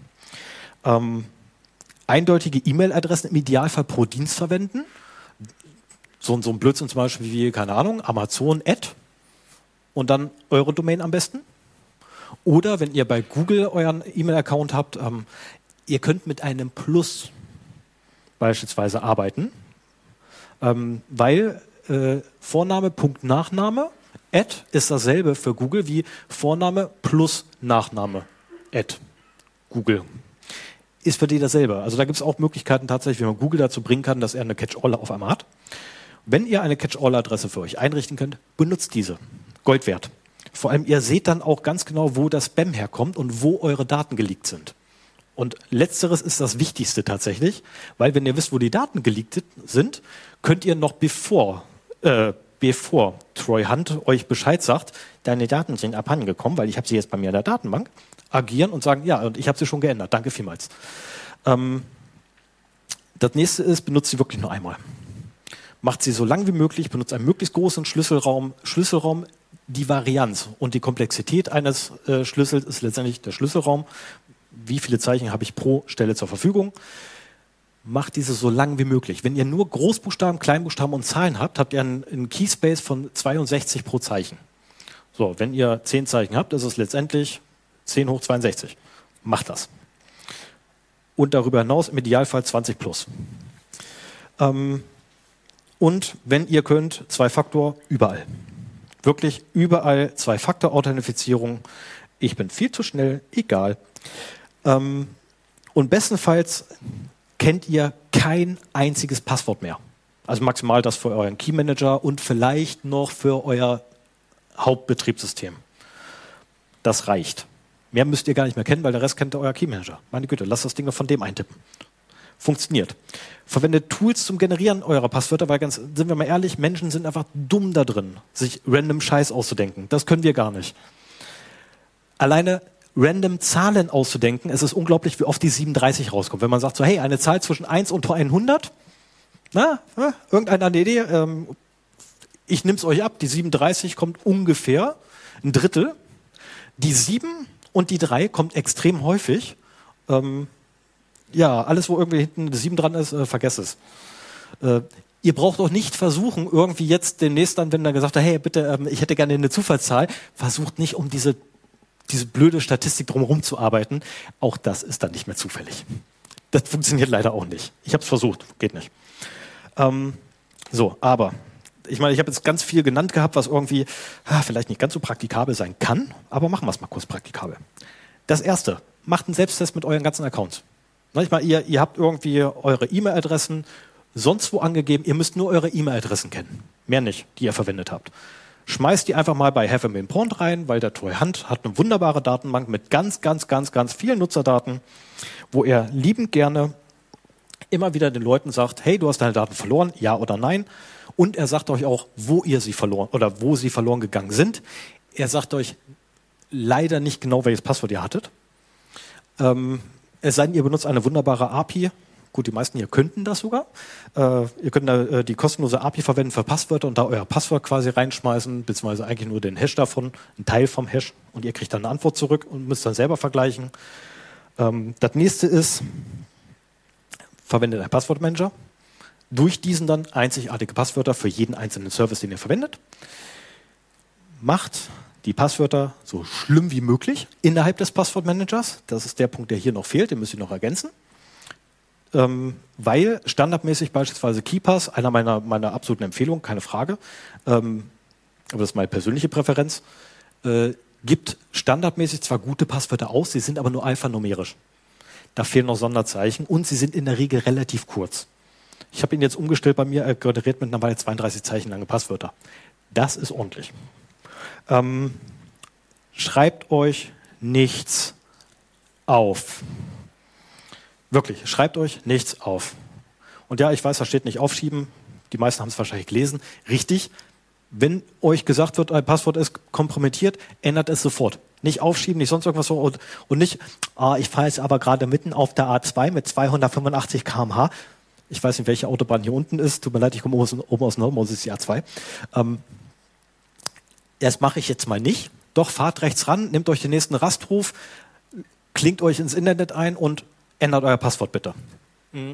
Ähm, eindeutige E-Mail-Adressen im Idealfall pro Dienst verwenden. So, so ein Blödsinn zum Beispiel wie, keine Ahnung, Amazon, Ad und dann eure Domain am besten. Oder wenn ihr bei Google euren E-Mail-Account habt, ähm, ihr könnt mit einem Plus beispielsweise arbeiten, ähm, weil äh, Vorname, Punkt, Nachname, Ad ist dasselbe für Google wie Vorname plus Nachname, Ad, Google. Ist für die dasselbe. Also da gibt es auch Möglichkeiten tatsächlich, wie man Google dazu bringen kann, dass er eine Catch-all auf einmal hat. Wenn ihr eine Catch-all-Adresse für euch einrichten könnt, benutzt diese. Gold wert. Vor allem, ihr seht dann auch ganz genau, wo das Spam herkommt und wo eure Daten geleakt sind. Und letzteres ist das Wichtigste tatsächlich, weil wenn ihr wisst, wo die Daten geleakt sind, könnt ihr noch bevor, äh, bevor Troy Hunt euch Bescheid sagt, deine Daten sind abhanden gekommen, weil ich habe sie jetzt bei mir in der Datenbank, agieren und sagen, ja, und ich habe sie schon geändert, danke vielmals. Ähm, das nächste ist, benutzt sie wirklich nur einmal. Macht sie so lang wie möglich, benutzt einen möglichst großen Schlüsselraum, Schlüsselraum. Die Varianz und die Komplexität eines äh, Schlüssels ist letztendlich der Schlüsselraum. Wie viele Zeichen habe ich pro Stelle zur Verfügung? Macht diese so lang wie möglich. Wenn ihr nur Großbuchstaben, Kleinbuchstaben und Zahlen habt, habt ihr einen, einen Keyspace von zweiundsechzig pro Zeichen. So, wenn ihr zehn Zeichen habt, ist es letztendlich zehn hoch zweiundsechzig. Macht das. Und darüber hinaus im Idealfall zwanzig plus. Ähm, und wenn ihr könnt, Zwei-Faktor überall. Wirklich überall Zwei-Faktor-Authentifizierung. Ich bin viel zu schnell, egal. Ähm, und bestenfalls kennt ihr kein einziges Passwort mehr. Also maximal das für euren Keymanager und vielleicht noch für euer Hauptbetriebssystem. Das reicht. Mehr müsst ihr gar nicht mehr kennen, weil der Rest kennt euer Keymanager. Meine Güte, lasst das Ding noch von dem eintippen. Funktioniert. Verwendet Tools zum Generieren eurer Passwörter, weil ganz, sind wir mal ehrlich, Menschen sind einfach dumm da drin, sich random Scheiß auszudenken. Das können wir gar nicht. Alleine random Zahlen auszudenken, es ist unglaublich, wie oft die siebenunddreißig rauskommt. Wenn man sagt so, hey, eine Zahl zwischen eins und hundert, na, na irgendeine Idee, ähm, ich nehme es euch ab, die siebenunddreißig kommt ungefähr ein Drittel. Die sieben und die drei kommt extrem häufig. Ähm, Ja, alles, wo irgendwie hinten eine sieben dran ist, äh, vergesst es. Äh, Ihr braucht auch nicht versuchen, irgendwie jetzt demnächst dann, wenn er gesagt hat, hey, bitte, ähm, ich hätte gerne eine Zufallszahl, versucht nicht, um diese, diese blöde Statistik drumherum zu arbeiten. Auch das ist dann nicht mehr zufällig. Das funktioniert leider auch nicht. Ich habe es versucht, geht nicht. Ähm, so, aber ich meine, ich habe jetzt ganz viel genannt gehabt, was irgendwie ah, vielleicht nicht ganz so praktikabel sein kann, aber machen wir es mal kurz praktikabel. Das Erste, macht einen Selbsttest mit euren ganzen Accounts. Ich meine, ihr, ihr habt irgendwie eure E-Mail-Adressen sonst wo angegeben, ihr müsst nur eure E-Mail-Adressen kennen. Mehr nicht, die ihr verwendet habt. Schmeißt die einfach mal bei Have a Main Prompt rein, weil der Treuhand hat eine wunderbare Datenbank mit ganz, ganz, ganz, ganz vielen Nutzerdaten, wo er liebend gerne immer wieder den Leuten sagt, hey, du hast deine Daten verloren, ja oder nein. Und er sagt euch auch, wo ihr sie verloren oder wo sie verloren gegangen sind. Er sagt euch leider nicht genau, welches Passwort ihr hattet. Ähm, es sei denn, ihr benutzt eine wunderbare A P I. Gut, die meisten hier könnten das sogar. Äh, ihr könnt da äh, die kostenlose A P I verwenden für Passwörter und da euer Passwort quasi reinschmeißen, beziehungsweise eigentlich nur den Hash davon, einen Teil vom Hash, und ihr kriegt dann eine Antwort zurück und müsst dann selber vergleichen. Ähm, das nächste ist, verwendet einen Passwortmanager. Durch diesen dann einzigartige Passwörter für jeden einzelnen Service, den ihr verwendet. Macht die Passwörter so schlimm wie möglich innerhalb des Passwortmanagers. Das ist der Punkt, der hier noch fehlt, den müsst ihr noch ergänzen. Ähm, weil standardmäßig beispielsweise KeePass, einer meiner, meiner absoluten Empfehlungen, keine Frage, ähm, aber das ist meine persönliche Präferenz, äh, gibt standardmäßig zwar gute Passwörter aus, sie sind aber nur alphanumerisch. Da fehlen noch Sonderzeichen und sie sind in der Regel relativ kurz. Ich habe ihn jetzt umgestellt bei mir, er generiert mittlerweile zweiunddreißig Zeichen lange Passwörter. Das ist ordentlich. Ähm, schreibt euch nichts auf. Wirklich, schreibt euch nichts auf. Und ja, ich weiß, da steht nicht aufschieben. Die meisten haben es wahrscheinlich gelesen. Richtig, wenn euch gesagt wird, ein Passwort ist kompromittiert, ändert es sofort. Nicht aufschieben, nicht sonst irgendwas so. Und, und nicht, ah, ich fahre jetzt aber gerade mitten auf der A zwei mit zweihundertfünfundachtzig Kilometer pro Stunde. Ich weiß nicht, welche Autobahn hier unten ist. Tut mir leid, ich komme oben aus Norden, das ist die A zwei. Ähm, das mache ich jetzt mal nicht. Doch, fahrt rechts ran, nehmt euch den nächsten Rastruf, klingt euch ins Internet ein und ändert euer Passwort bitte. Mhm.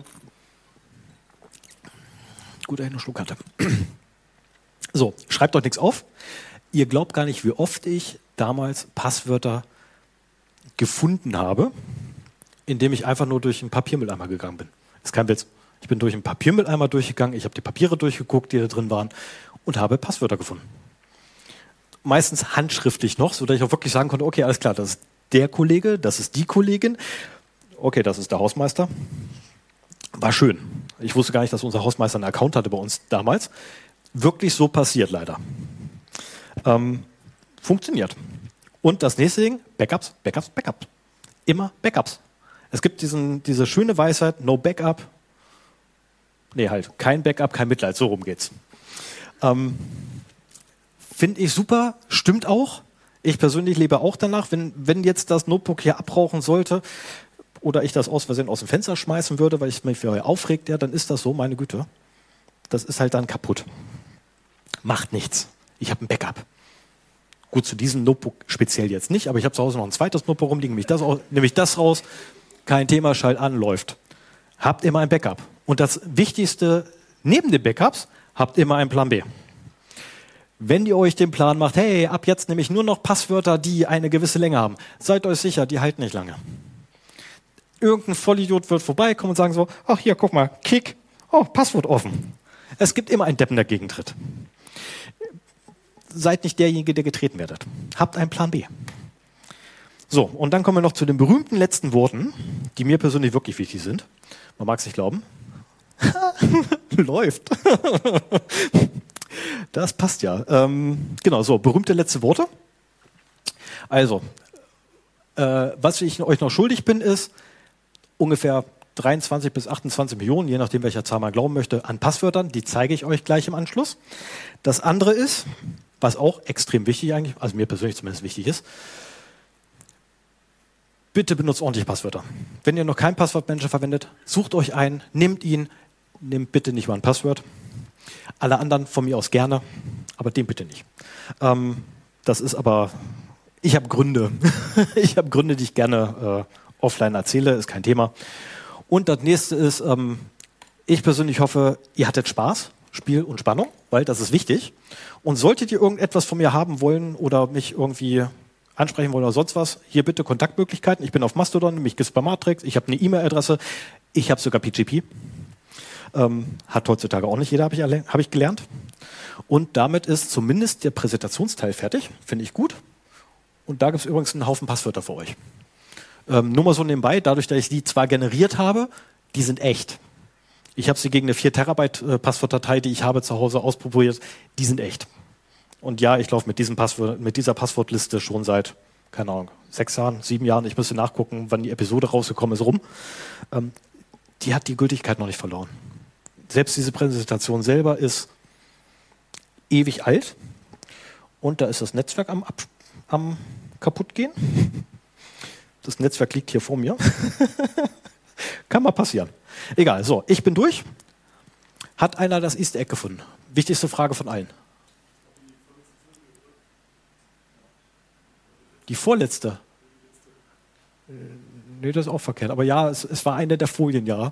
Gut, dass ich einen Schluck hatte. So, schreibt euch nichts auf. Ihr glaubt gar nicht, wie oft ich damals Passwörter gefunden habe, indem ich einfach nur durch einen Papiermülleimer gegangen bin. Ist kein Witz. Ich bin durch einen Papiermülleimer durchgegangen, ich habe die Papiere durchgeguckt, die da drin waren, und habe Passwörter gefunden. Meistens handschriftlich noch, sodass ich auch wirklich sagen konnte, okay, alles klar, das ist der Kollege, das ist die Kollegin, okay, das ist der Hausmeister. War schön. Ich wusste gar nicht, dass unser Hausmeister einen Account hatte bei uns damals. Wirklich so passiert leider. Ähm, funktioniert. Und das nächste Ding, Backups, Backups, Backups. Immer Backups. Es gibt diesen, diese schöne Weisheit, no Backup. Nee, halt, kein Backup, kein Mitleid, so rum geht's. Ähm, Finde ich super, stimmt auch. Ich persönlich lebe auch danach, wenn, wenn jetzt das Notebook hier abrauchen sollte oder ich das aus Versehen aus dem Fenster schmeißen würde, weil ich mich für euch aufregt, ja, dann ist das so, meine Güte. Das ist halt dann kaputt. Macht nichts. Ich habe ein Backup. Gut, zu diesem Notebook speziell jetzt nicht, aber ich habe zu Hause noch ein zweites Notebook rumliegen, nehme ich das, nehme ich das raus, kein Thema, schalt an, läuft. Habt immer ein Backup. Und das Wichtigste neben den Backups, habt immer einen Plan B. Wenn ihr euch den Plan macht, hey, ab jetzt nehme ich nur noch Passwörter, die eine gewisse Länge haben, seid euch sicher, die halten nicht lange. Irgendein Vollidiot wird vorbeikommen und sagen so, ach hier, guck mal, Kick, oh, Passwort offen. Es gibt immer einen Deppen, der gegentritt. Seid nicht derjenige, der getreten werdet. Habt einen Plan B. So, und dann kommen wir noch zu den berühmten letzten Worten, die mir persönlich wirklich wichtig sind. Man mag es nicht glauben. Läuft. Das passt ja. Ähm, genau, so, berühmte letzte Worte. Also, äh, was ich euch noch schuldig bin, ist ungefähr dreiundzwanzig bis achtundzwanzig Millionen, je nachdem, welcher Zahl man glauben möchte, an Passwörtern. Die zeige ich euch gleich im Anschluss. Das andere ist, was auch extrem wichtig eigentlich, also mir persönlich zumindest wichtig ist, bitte benutzt ordentliche Passwörter. Wenn ihr noch keinen Passwortmanager verwendet, sucht euch einen, nehmt ihn, nehmt bitte nicht mal ein Passwort. Alle anderen von mir aus gerne, aber den bitte nicht. Ähm, das ist aber, ich habe Gründe. ich habe Gründe, die ich gerne äh, offline erzähle, ist kein Thema. Und das nächste ist, ähm, ich persönlich hoffe, ihr hattet Spaß Spiel und Spannung, weil das ist wichtig. Und solltet ihr irgendetwas von mir haben wollen oder mich irgendwie ansprechen wollen oder sonst was, hier bitte Kontaktmöglichkeiten. Ich bin auf Mastodon, mich gibt's bei Matrix, ich habe eine E-Mail-Adresse, ich habe sogar P G P. Ähm, hat heutzutage auch nicht jeder, habe ich, hab ich gelernt. Und damit ist zumindest der Präsentationsteil fertig, finde ich gut. Und da gibt es übrigens einen Haufen Passwörter für euch. Ähm, nur mal so nebenbei, dadurch, dass ich die zwar generiert habe, die sind echt. Ich habe sie gegen eine vier Terabyte äh, Passwortdatei, die ich habe zu Hause ausprobiert, die sind echt. Und ja, ich laufe mit, diesem Passwort, mit dieser Passwortliste schon seit, keine Ahnung, sechs Jahren, sieben Jahren, ich müsste nachgucken, wann die Episode rausgekommen ist, rum. Ähm, die hat die Gültigkeit noch nicht verloren. Selbst diese Präsentation selber ist ewig alt und da ist das Netzwerk am, Ab am kaputtgehen. Das Netzwerk liegt hier vor mir. Kann mal passieren. Egal, so, ich bin durch. Hat einer das Easter Egg gefunden? Wichtigste Frage von allen. Die vorletzte. Nee, das ist auch verkehrt. Aber ja, es, es war eine der Folien, ja.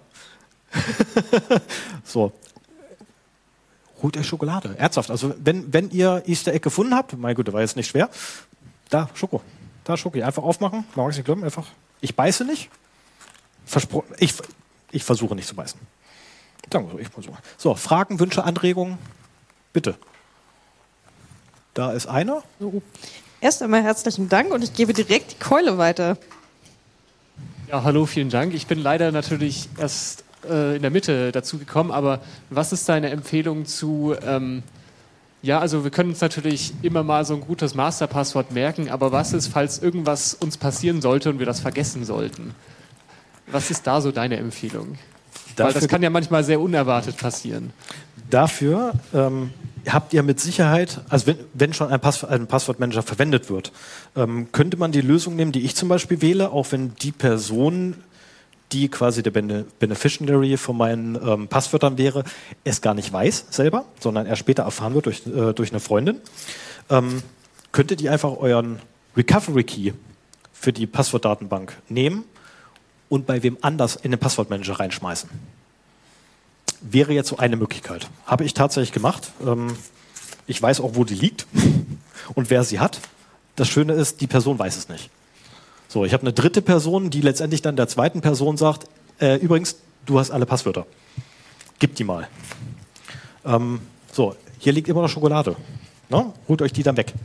So. Holt euch Schokolade. Ernsthaft. Also, wenn, wenn ihr Easter Egg gefunden habt, mein Gott, war jetzt nicht schwer. Da, Schoko. Da, Schoki. Einfach aufmachen. Mag ich nicht glauben. Einfach. Ich beiße nicht. Versprochen. Ich, ich versuche nicht zu beißen. Sagen wir so, ich versuche. So, Fragen, Wünsche, Anregungen? Bitte. Da ist einer. So. Erst einmal herzlichen Dank und ich gebe direkt die Keule weiter. Ja, hallo, vielen Dank. Ich bin leider natürlich erst äh, in der Mitte dazu gekommen, aber was ist deine Empfehlung zu, ähm, ja, also wir können uns natürlich immer mal so ein gutes Masterpasswort merken, aber was ist, falls irgendwas uns passieren sollte und wir das vergessen sollten? Was ist da so deine Empfehlung? Dafür, Weil das kann ja manchmal sehr unerwartet passieren. Dafür ähm, habt ihr mit Sicherheit, also wenn, wenn schon ein, Pass, ein Passwortmanager verwendet wird, ähm, könnte man die Lösung nehmen, die ich zum Beispiel wähle, auch wenn die Person, die quasi der Bene Beneficiary von meinen ähm, Passwörtern wäre, es gar nicht weiß selber, sondern er später erfahren wird durch, äh, durch eine Freundin, ähm, könntet ihr einfach euren Recovery Key für die Passwortdatenbank nehmen und bei wem anders in den Passwortmanager reinschmeißen. Wäre jetzt so eine Möglichkeit. Habe ich tatsächlich gemacht. Ähm, ich weiß auch, wo die liegt und wer sie hat. Das Schöne ist, die Person weiß es nicht. So, ich habe eine dritte Person, die letztendlich dann der zweiten Person sagt, äh, übrigens, du hast alle Passwörter. Gib die mal. Ähm, so, hier liegt immer noch Schokolade. Ne? Holt euch die dann weg.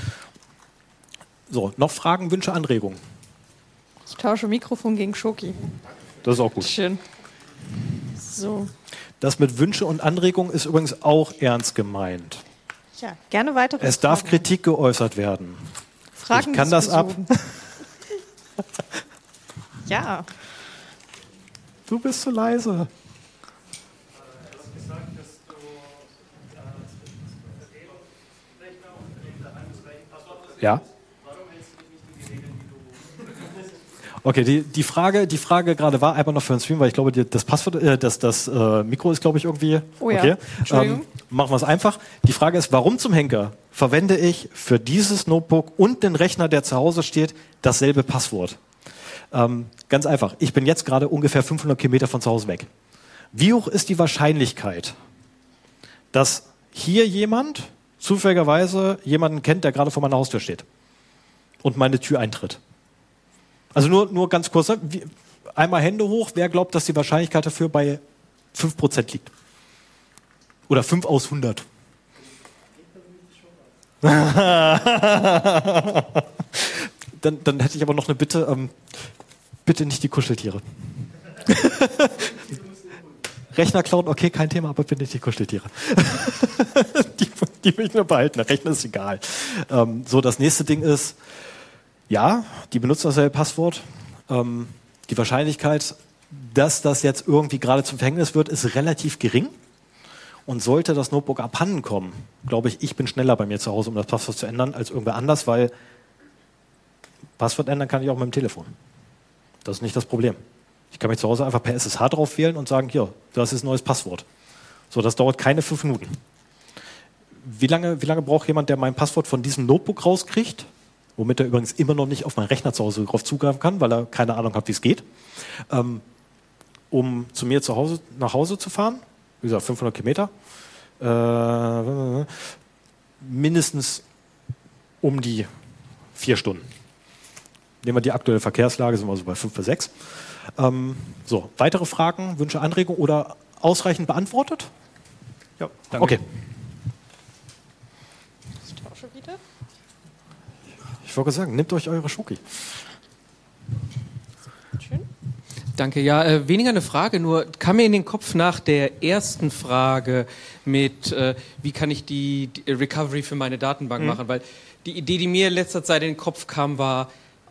So, noch Fragen, Wünsche, Anregungen? Ich tausche Mikrofon gegen Schoki. Das ist auch gut. Schön. So. Das mit Wünsche und Anregungen ist übrigens auch ernst gemeint. Ja, gerne weiter. Es darf Fragen. Kritik geäußert werden. Fragen ich kann das ab. Ja. Du bist zu leise. Ja. Okay, die, die Frage, die Frage gerade war einfach noch für den Stream, weil ich glaube, die, das Passwort, äh, das, das äh, Mikro ist, glaube ich, irgendwie. Oh ja. Okay. Entschuldigung. Ähm, machen wir es einfach. Die Frage ist, warum zum Henker verwende ich für dieses Notebook und den Rechner, der zu Hause steht, dasselbe Passwort? Ähm, ganz einfach. Ich bin jetzt gerade ungefähr fünfhundert Kilometer von zu Hause weg. Wie hoch ist die Wahrscheinlichkeit, dass hier jemand zufälligerweise jemanden kennt, der gerade vor meiner Haustür steht und meine Tür eintritt? Also nur, nur ganz kurz, wie, einmal Hände hoch, wer glaubt, dass die Wahrscheinlichkeit dafür bei fünf Prozent liegt? Oder fünf aus hundert? dann, dann hätte ich aber noch eine Bitte, ähm, bitte nicht die Kuscheltiere. Rechner klauen, okay, kein Thema, aber bitte nicht die Kuscheltiere. die, die will ich nur behalten, der Rechner ist egal. Ähm, so, das nächste Ding ist, ja, die benutzen dasselbe Passwort. Ähm, die Wahrscheinlichkeit, dass das jetzt irgendwie gerade zum Verhängnis wird, ist relativ gering. Und sollte das Notebook abhanden kommen, glaube ich, ich bin schneller bei mir zu Hause, um das Passwort zu ändern, als irgendwer anders, weil Passwort ändern kann ich auch mit dem Telefon. Das ist nicht das Problem. Ich kann mich zu Hause einfach per S S H drauf wählen und sagen, hier, das ist ein neues Passwort. So, das dauert keine fünf Minuten. Wie lange, wie lange braucht jemand, der mein Passwort von diesem Notebook rauskriegt? Womit er übrigens immer noch nicht auf meinen Rechner zu Hause drauf zugreifen kann, weil er keine Ahnung hat, wie es geht, ähm, um zu mir zu Hause, nach Hause zu fahren. Wie gesagt, fünfhundert Kilometer. äh, mindestens um die vier Stunden. Nehmen wir die aktuelle Verkehrslage, sind wir so bei fünf bis sechs. Ähm, so, weitere Fragen, Wünsche, Anregungen oder ausreichend beantwortet? Ja, danke. Okay. Ich tausche wieder. Ich wollte sagen, nehmt euch eure Schoki. Schön. Danke. Ja, äh, weniger eine Frage, nur kam mir in den Kopf nach der ersten Frage mit, äh, wie kann ich die, die Recovery für meine Datenbank mhm. machen, weil die Idee, die mir in letzter Zeit in den Kopf kam, war,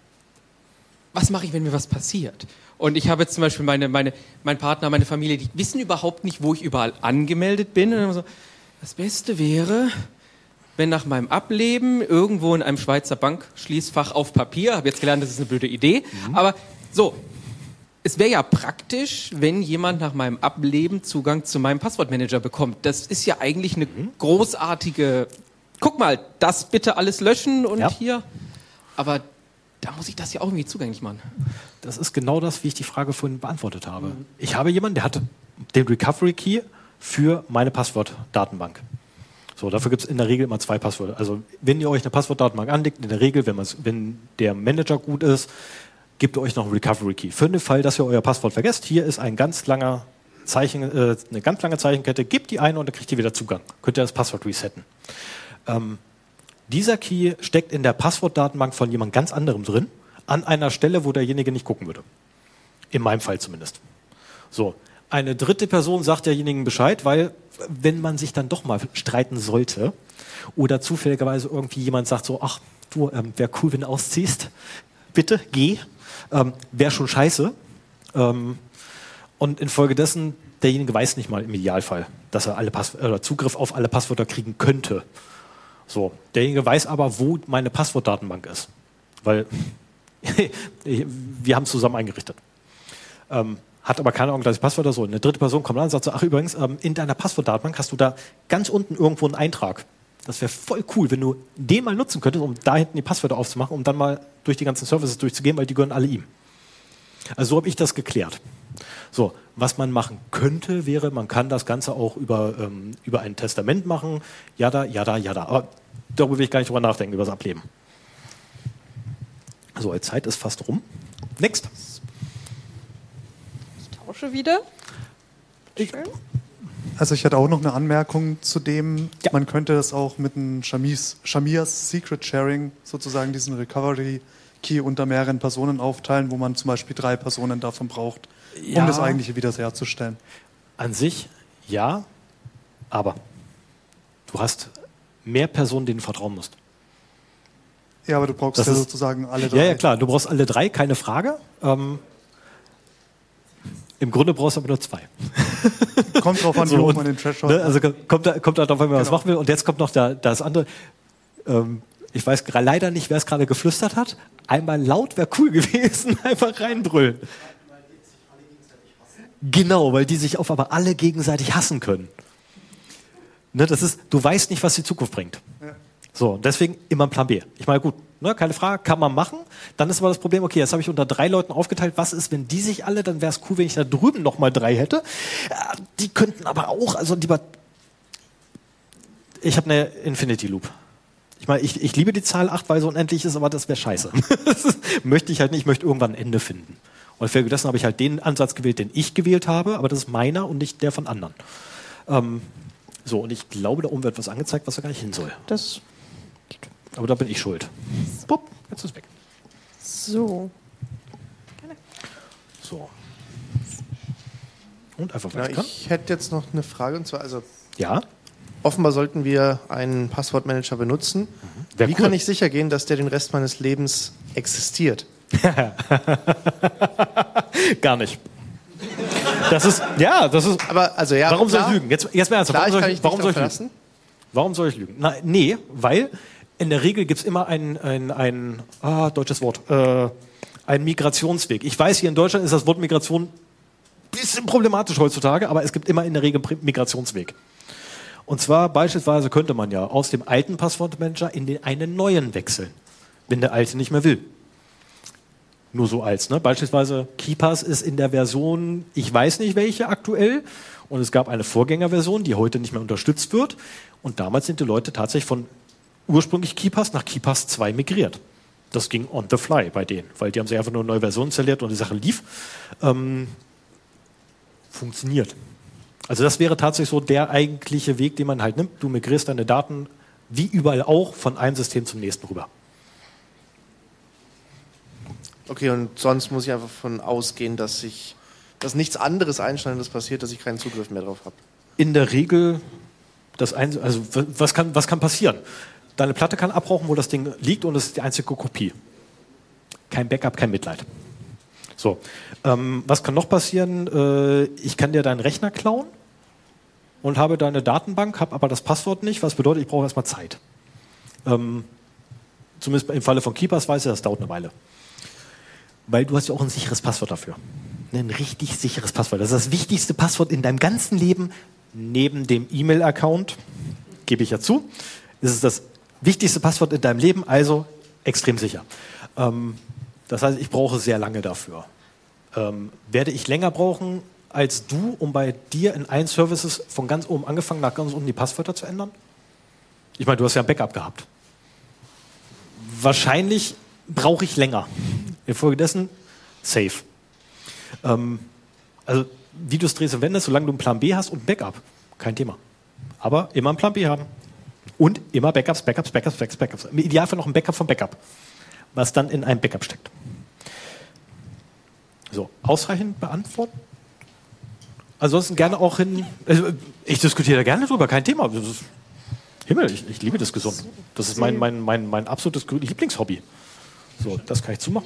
was mache ich, wenn mir was passiert? Und ich habe jetzt zum Beispiel meine, meine, mein Partner, meine Familie, die wissen überhaupt nicht, wo ich überall angemeldet bin. Und dann so, das Beste wäre, wenn nach meinem Ableben irgendwo in einem Schweizer Bankschließfach auf Papier, habe jetzt gelernt, das ist eine blöde Idee, mhm. aber so, es wäre ja praktisch, wenn jemand nach meinem Ableben Zugang zu meinem Passwortmanager bekommt. Das ist ja eigentlich eine mhm. großartige, guck mal, das bitte alles löschen und ja. hier, aber da muss ich das ja auch irgendwie zugänglich machen. Das ist genau das, wie ich die Frage vorhin beantwortet habe. Mhm. Ich habe jemanden, der hat den Recovery Key für meine Passwortdatenbank. So, dafür gibt es in der Regel immer zwei Passwörter. Also wenn ihr euch eine Passwortdatenbank anlegt, in der Regel, wenn, wenn der Manager gut ist, gebt ihr euch noch einen Recovery Key. Für den Fall, dass ihr euer Passwort vergesst, hier ist ein ganz langer Zeichen, äh, eine ganz lange Zeichenkette, gebt die ein und dann kriegt ihr wieder Zugang. Könnt ihr das Passwort resetten. Ähm, Dieser Key steckt in der Passwortdatenbank von jemand ganz anderem drin, an einer Stelle, wo derjenige nicht gucken würde. In meinem Fall zumindest. So, eine dritte Person sagt derjenigen Bescheid, weil wenn man sich dann doch mal streiten sollte oder zufälligerweise irgendwie jemand sagt so, ach, du, ähm, wäre cool, wenn du ausziehst, bitte, geh, ähm, wäre schon scheiße. Ähm, und infolgedessen, derjenige weiß nicht mal im Idealfall, dass er alle Pass- oder Zugriff auf alle Passwörter kriegen könnte. So, derjenige weiß aber, wo meine Passwortdatenbank ist, weil wir haben es zusammen eingerichtet. Ähm, hat aber keine Ahnung, dass ich Passwörter so. Eine dritte Person kommt an und sagt so, ach übrigens, ähm, in deiner Passwortdatenbank hast du da ganz unten irgendwo einen Eintrag. Das wäre voll cool, wenn du den mal nutzen könntest, um da hinten die Passwörter aufzumachen, um dann mal durch die ganzen Services durchzugehen, weil die gehören alle ihm. Also so habe ich das geklärt. So, was man machen könnte, wäre, man kann das Ganze auch über, ähm, über ein Testament machen. Jada, jada, jada. Aber darüber will ich gar nicht drüber nachdenken, über das Ableben. So, die Zeit ist fast rum. Next. Ich tausche wieder. Schön. Also ich hatte auch noch eine Anmerkung zu dem, ja. Man könnte das auch mit einem Shamirs, Shamirs Secret Sharing, sozusagen diesen Recovery Key unter mehreren Personen aufteilen, wo man zum Beispiel drei Personen davon braucht, um ja. das eigentliche wiederherzustellen. An sich ja, aber du hast mehr Personen, denen du vertrauen musst. Ja, aber du brauchst das ja ist, sozusagen alle drei. Ja, ja, klar, du brauchst alle drei, keine Frage. Ähm, Im Grunde brauchst du aber nur zwei. Kommt drauf an, so, wie hoch man den Threshold ne, also kommt da, kommt da drauf an, wenn man genau. was machen will. Und jetzt kommt noch da, das andere. Ähm, ich weiß gra- leider nicht, wer es gerade geflüstert hat. Einmal laut wäre cool gewesen, einfach reinbrüllen. Genau, weil die sich auf aber alle gegenseitig hassen können. Ne, das ist, du weißt nicht, was die Zukunft bringt. Ja. So, deswegen immer ein Plan B. Ich meine, gut, ne, keine Frage, kann man machen. Dann ist aber das Problem, okay, jetzt habe ich unter drei Leuten aufgeteilt. Was ist, wenn die sich alle, dann wäre es cool, wenn ich da drüben nochmal drei hätte. Ja, die könnten aber auch, also lieber, ich habe eine Infinity Loop. Ich meine, ich, ich liebe die Zahl acht, weil so unendlich ist, aber das wäre scheiße. Das ist, möchte ich halt nicht, ich möchte irgendwann ein Ende finden. Und für dessen habe ich halt den Ansatz gewählt, den ich gewählt habe, aber das ist meiner und nicht der von anderen. Ähm, so, und ich glaube, da oben wird was angezeigt, was da gar nicht hin soll. Das Aber da bin ich schuld. Bupp, jetzt ist es weg. so. So. Und einfach Ja, weiter. ich hätte jetzt noch eine Frage, und zwar, also Ja? offenbar sollten wir einen Passwortmanager benutzen. Wär Wie cool. kann ich sicher gehen, dass der den Rest meines Lebens existiert? Gar nicht. Das ist, ja, das ist. Aber, also ja, Warum soll klar, ich lügen? Jetzt, jetzt mal ernsthaft. Klar, Warum ich soll kann ich, ich warum nicht soll ich darauf lügen? verlassen. Warum soll ich lügen? Na, nee, weil in der Regel gibt es immer ein, ein, ein ah, deutsches Wort, äh, einen Migrationsweg. Ich weiß, hier in Deutschland ist das Wort Migration ein bisschen problematisch heutzutage, aber es gibt immer in der Regel einen Migrationsweg. Und zwar beispielsweise könnte man ja aus dem alten Passwortmanager in den einen neuen wechseln, wenn der alte nicht mehr will. Nur so als, ne? Beispielsweise KeePass ist in der Version, ich weiß nicht welche aktuell, und es gab eine Vorgängerversion, die heute nicht mehr unterstützt wird. Und damals sind die Leute tatsächlich von ursprünglich KeePass nach KeePass zwei migriert. Das ging on the fly bei denen, weil die haben sich einfach nur eine neue Version installiert und die Sache lief. Ähm, funktioniert. Also das wäre tatsächlich so der eigentliche Weg, den man halt nimmt. Du migrierst deine Daten, wie überall auch, von einem System zum nächsten rüber. Okay, und sonst muss ich einfach davon ausgehen, dass ich, dass nichts anderes Einschneidendes passiert, dass ich keinen Zugriff mehr drauf habe. In der Regel, das ein, also was kann, was kann passieren? Deine Platte kann abrauchen, wo das Ding liegt, und es ist die einzige Kopie. Kein Backup, kein Mitleid. So, ähm, was kann noch passieren? Äh, ich kann dir deinen Rechner klauen und habe deine Datenbank, habe aber das Passwort nicht, was bedeutet, ich brauche erstmal Zeit. Ähm, zumindest im Falle von KeePass weiß ich, das dauert eine Weile. Weil du hast ja auch ein sicheres Passwort dafür. Ein richtig sicheres Passwort. Das ist das wichtigste Passwort in deinem ganzen Leben, neben dem E-Mail-Account, gebe ich ja zu. Es ist das wichtigste Passwort in deinem Leben, also extrem sicher. Ähm, das heißt, ich brauche sehr lange dafür. Ähm, werde ich länger brauchen als du, um bei dir in allen Services von ganz oben angefangen nach ganz unten die Passwörter zu ändern? Ich meine, du hast ja ein Backup gehabt. Wahrscheinlich brauche ich länger. Infolgedessen safe. Ähm, also wie du es drehst und wendest, solange du einen Plan B hast und ein Backup, kein Thema. Aber immer einen Plan B haben. Und immer Backups, Backups, Backups, Backups, Backups. Im Idealfall noch ein Backup vom Backup, was dann in einem Backup steckt. So, ausreichend beantworten? Ansonsten gerne auch hin, also ich diskutiere da gerne drüber, kein Thema. Das ist, Himmel, ich, ich liebe Diskussion. Das ist mein, mein, mein, mein absolutes Lieblingshobby. So, das kann ich zumachen.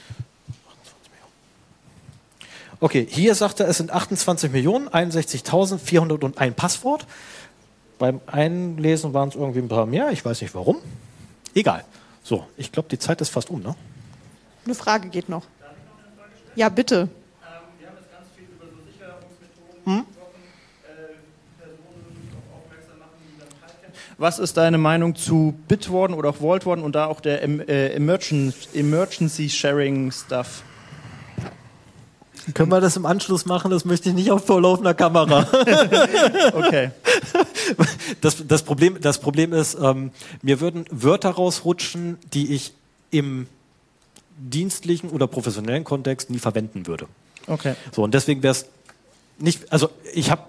Okay, hier sagt er, es sind achtundzwanzig Millionen einundsechzigtausendvierhunderteins Passwort. Beim Einlesen waren es irgendwie ein paar mehr, ich weiß nicht warum. Egal. So, ich glaube, die Zeit ist fast um, ne? Eine Frage geht noch. Ja, bitte. Ähm, wir haben jetzt ganz viel über so Sicherungsmethoden hm? gesprochen, äh, Personen darauf aufmerksam machen, die dann Teil kennen. Was ist deine Meinung zu Bitwarden oder auch Vaultwarden und da auch der äh, Emergency, Emergency Sharing Stuff? Können wir das im Anschluss machen? Das möchte ich nicht auf vorlaufender Kamera. Okay. Das, das, Problem, das Problem ist, ähm, mir würden Wörter rausrutschen, die ich im dienstlichen oder professionellen Kontext nie verwenden würde. Okay. So, und deswegen wäre es nicht, also ich habe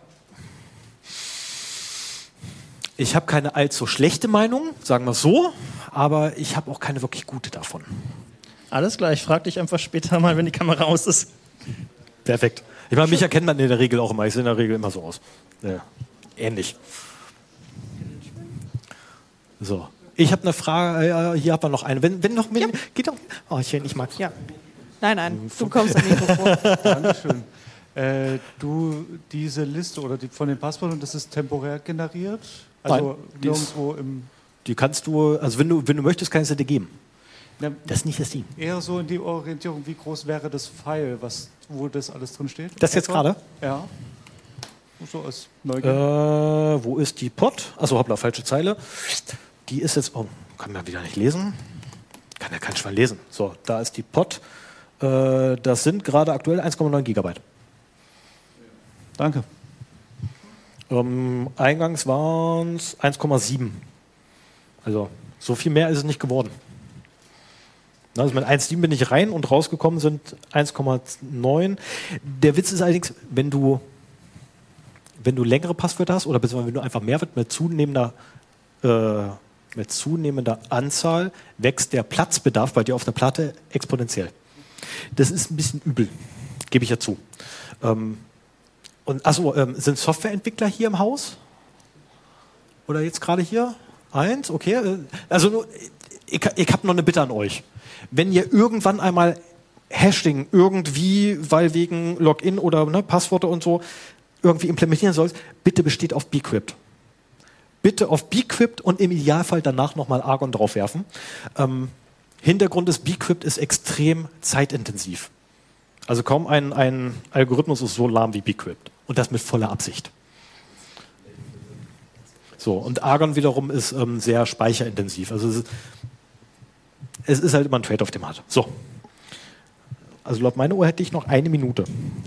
ich habe keine allzu schlechte Meinung, sagen wir es so, aber ich habe auch keine wirklich gute davon. Alles klar, ich frage dich einfach später mal, wenn die Kamera aus ist. Perfekt. Ich meine, mich erkennt man in der Regel auch immer. Ich sehe in der Regel immer so aus. Ja, ähnlich. So. Ich habe eine Frage. Äh, hier haben wir noch eine. Wenn, wenn noch. Wenn, ja. Geht doch. Oh, schön, ich mag. Ja. Nein, nein, du kommst am Mikrofon. Dankeschön. Äh, du, diese Liste oder die von den Passwörtern, das ist temporär generiert? Also Nein, nirgendwo im. Die kannst du, also wenn du, wenn du möchtest, kannst du dir geben. Na, das ist nicht das Ding. Eher so in die Orientierung, wie groß wäre das File, was, wo das alles drin steht? Das jetzt gerade? Ja. So als Neugier. Äh, wo ist die Pod? Achso, hoppla, falsche Zeile. Die ist jetzt, oh, kann man wieder nicht lesen. Kann ja kein Schwein lesen. So, da ist die Pod. Äh, das sind gerade aktuell eins Komma neun Gigabyte. Danke. Ähm, eingangs waren es eins Komma sieben. Also, so viel mehr ist es nicht geworden. Also mit eins Komma sieben bin ich rein und rausgekommen sind eins Komma neun. Der Witz ist allerdings, wenn du, wenn du längere Passwörter hast oder beziehungsweise wenn du einfach mehr wird mit zunehmender, äh, mit zunehmender Anzahl, wächst der Platzbedarf bei dir auf der Platte exponentiell. Das ist ein bisschen übel, gebe ich ja zu. Ähm, und achso, ähm, sind Softwareentwickler hier im Haus? Oder jetzt gerade hier? Eins, okay. Also nur, ich, ich habe noch eine Bitte an euch. Wenn ihr irgendwann einmal Hashing irgendwie, weil wegen Login oder ne, Passworte und so irgendwie implementieren sollt, bitte besteht auf Bcrypt. Bitte auf Bcrypt und im Idealfall danach nochmal Argon draufwerfen. Ähm, Hintergrund des Bcrypt ist extrem zeitintensiv. Also kaum ein, ein Algorithmus ist so lahm wie Bcrypt. Und das mit voller Absicht. So, und Argon wiederum ist ähm, sehr speicherintensiv. Also es ist, es ist halt immer ein Trade-off, den man hat. So. Also laut meiner Uhr hätte ich noch eine Minute.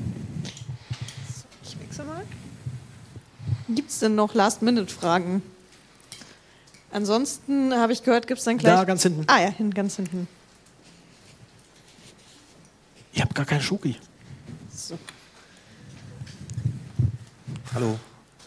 Ich wechsle mal. Gibt es denn noch Last-Minute-Fragen? Ansonsten habe ich gehört, gibt es dann gleich... Da, ganz hinten. Ah ja, hin, ganz hinten. Ich habe gar keinen Schoki. So. Hallo.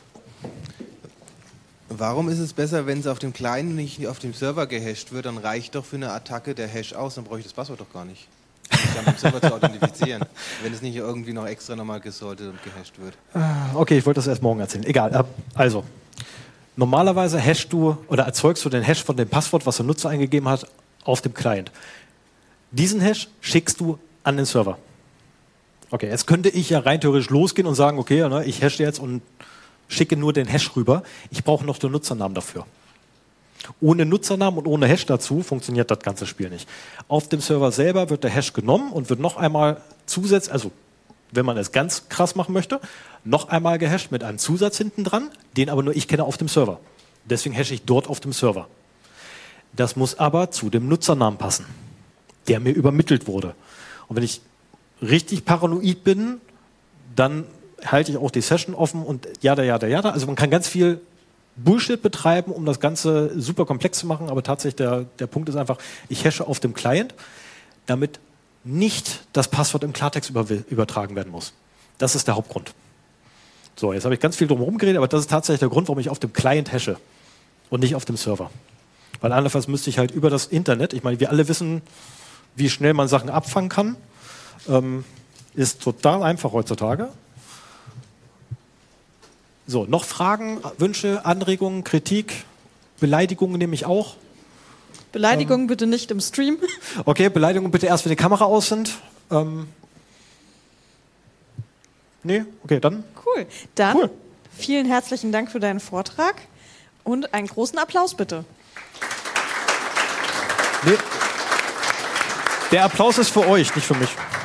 Warum ist es besser, wenn es auf dem Client nicht auf dem Server gehasht wird? Dann reicht doch für eine Attacke der Hash aus, dann brauche ich das Passwort doch gar nicht. Dann mit dem Server zu authentifizieren, wenn es nicht irgendwie noch extra nochmal gesortet und gehasht wird. Okay, ich wollte das erst morgen erzählen. Egal. Also, normalerweise hashst du oder erzeugst du den Hash von dem Passwort, was der Nutzer eingegeben hat, auf dem Client. Diesen Hash schickst du an den Server. Okay, jetzt könnte ich ja rein theoretisch losgehen und sagen, okay, ne, ich hashe jetzt und schicke nur den Hash rüber. Ich brauche noch den Nutzernamen dafür. Ohne Nutzernamen und ohne Hash dazu funktioniert das ganze Spiel nicht. Auf dem Server selber wird der Hash genommen und wird noch einmal zusätzlich, also wenn man es ganz krass machen möchte, noch einmal gehasht mit einem Zusatz hinten dran, den aber nur ich kenne auf dem Server. Deswegen hashe ich dort auf dem Server. Das muss aber zu dem Nutzernamen passen, der mir übermittelt wurde. Und wenn ich richtig paranoid bin, dann halte ich auch die Session offen und jada, jada, jada. Also man kann ganz viel Bullshit betreiben, um das Ganze super komplex zu machen, aber tatsächlich der, der Punkt ist einfach, ich hashe auf dem Client, damit nicht das Passwort im Klartext über, übertragen werden muss. Das ist der Hauptgrund. So, jetzt habe ich ganz viel drum herum geredet, aber das ist tatsächlich der Grund, warum ich auf dem Client hashe und nicht auf dem Server. Weil andernfalls müsste ich halt über das Internet, ich meine, wir alle wissen, wie schnell man Sachen abfangen kann, ähm, ist total einfach heutzutage. So, noch Fragen, Wünsche, Anregungen, Kritik, Beleidigungen nehme ich auch. Beleidigungen ähm, bitte nicht im Stream. Okay, Beleidigungen bitte erst, wenn die Kamera aus sind. Ähm, nee, okay, dann. Cool. Dann Cool. Vielen herzlichen Dank für deinen Vortrag und einen großen Applaus bitte. Nee. Der Applaus ist für euch, nicht für mich.